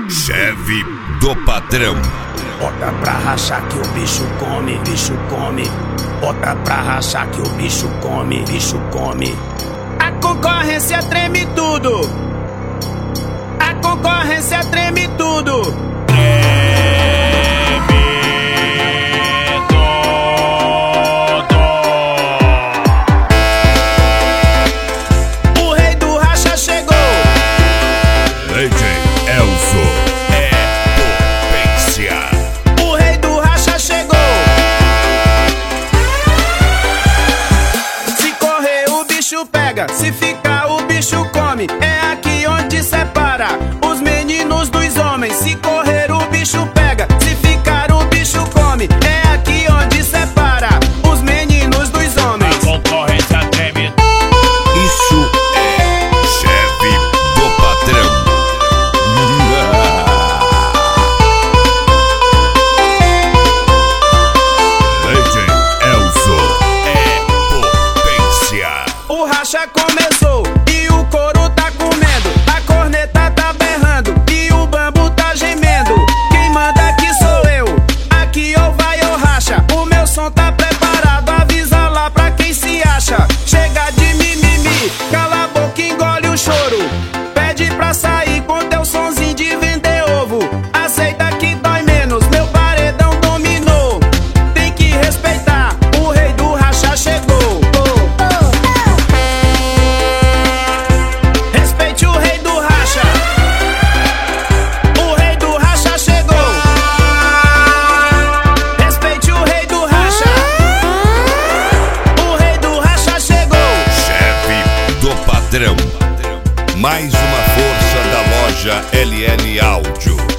Chefe do patrão. Bota pra rachar que o bicho come, bicho come. Bota pra rachar que o bicho come, bicho come. A concorrência treme tudo. A concorrência treme tudo. O rei do racha chegou. DJ Elzo é potência. O rei do racha chegou. Se correr o bicho pega, se ficar o bicho come. É aqui onde separa os meninos dos homens. Se correr o bicho pega, se ficar o bicho come. É aqui onde separa os meninos dos homens. A concorrência treme. Isso é chefe do patrão. DJ Elzo é potência. O racha começou e o couro tá comendo. A corneta tá berrando e o bambu tá gemendo. Quem manda aqui sou eu, aqui ou vai ou racha. O meu som tá preparado, avisa lá pra quem se acha. Chega de mimimi, cala a boca e engole o choro. Pede pra sair com teu sonzinho de vender ovo. Aceita que dói menos, meu paredão dominou. Tem que respeitar, o rei do racha chegou. Respeite o rei do racha. O rei do racha chegou. Respeite o rei do racha. O rei do racha chegou. Chefe do patrão. Mais uma força da loja LL Áudio.